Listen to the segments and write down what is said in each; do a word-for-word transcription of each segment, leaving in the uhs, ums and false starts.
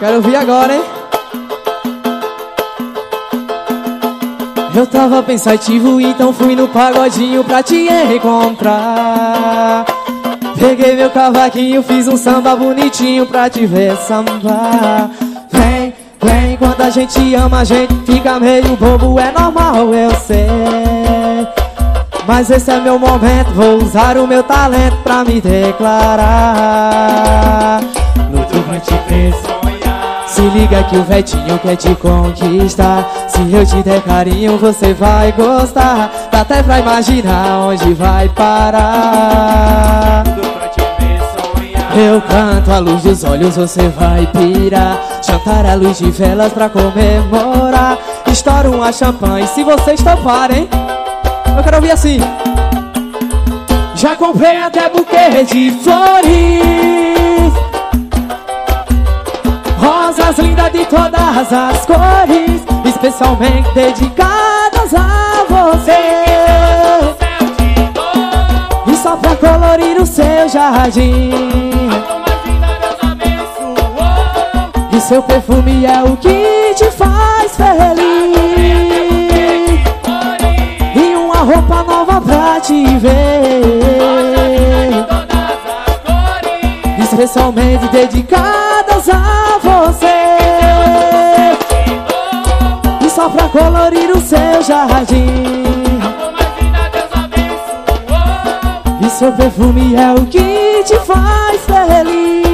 Quero ouvir agora, hein? Eu tava pensativo, então fui no pagodinho pra te encontrar. Peguei meu cavaquinho, fiz um samba bonitinho pra te ver sambar. Vem, vem, quando a gente ama, a gente fica meio bobo, é normal, eu sei. Mas esse é meu momento, vou usar o meu talento pra me declarar. Luto pra te pensar. Se liga que o Vetinho quer te conquistar. Se eu te der carinho, você vai gostar. Dá até pra imaginar onde vai parar. Eu canto à luz dos olhos, você vai pirar. Jantar à luz de velas pra comemorar. Estouro uma champanhe se vocês toparem. Eu quero ouvir assim. Já comprei até buquê de flores, rosas lindas de todas as cores, especialmente dedicadas a você. E só pra colorir o seu jardim. E seu perfume é o que te faz feliz. E uma roupa nova pra te ver, especialmente dedicadas a você. E só pra colorir o seu jardim. E seu perfume é o que te faz feliz.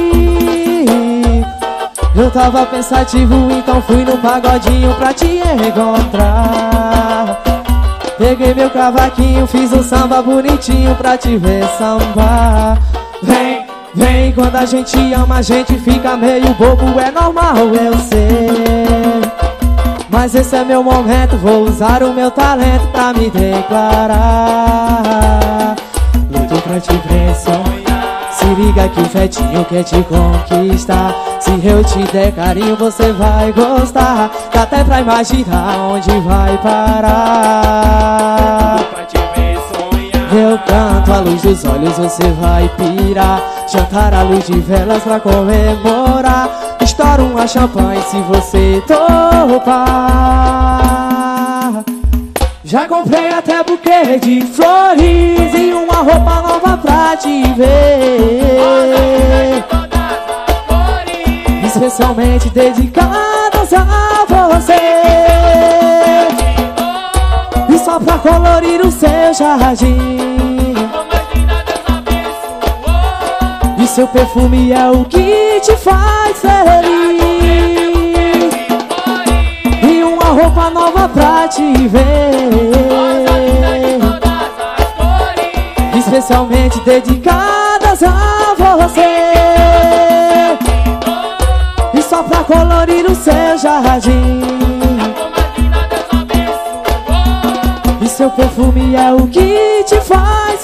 Eu tava pensativo, então fui no pagodinho pra te encontrar. Peguei meu cavaquinho, fiz um samba bonitinho pra te ver sambar. Vem, vem, quando a gente ama, a gente fica meio bobo, é normal, eu sei. Mas esse é meu momento, vou usar o meu talento pra me declarar. Luto pra te ver sonhar. Se liga que o Vetinho quer te conquistar. Se eu te der carinho, você vai gostar. Dá até pra imaginar onde vai parar. Eu canto à luz dos olhos, você vai pirar. Jantar à luz de velas pra comemorar. Estouro uma champanhe se você topar. Já comprei até buquê de flores e uma roupa nova pra te ver, especialmente dedicadas a você. E só pra colorir o seu jardim. E seu perfume é o que te faz feliz. E uma roupa nova pra te ver, especialmente dedicadas a você. E só pra colorir o seu jardim. E seu perfume é o que te faz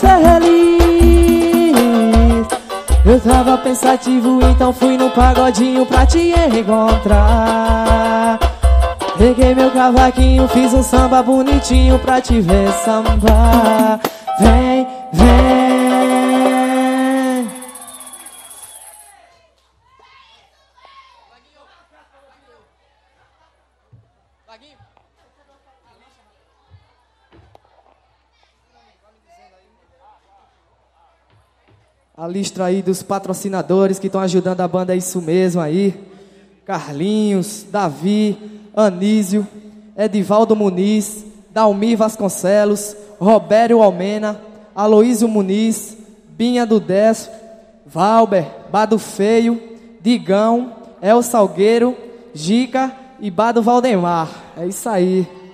feliz. Eu tava pensativo, então fui no pagodinho pra te encontrar. Peguei meu cavaquinho, fiz um samba bonitinho pra te ver sambar. Vem, vem. A lista aí dos patrocinadores que estão ajudando a banda, é isso mesmo aí. Carlinhos, Davi, Anísio, Edivaldo Muniz, Dalmi Vasconcelos, Robério Almena, Aloísio Muniz, Binha do Décio, Valber, Bado Feio, Digão, El Salgueiro, Gica e Bado Valdemar. É isso aí.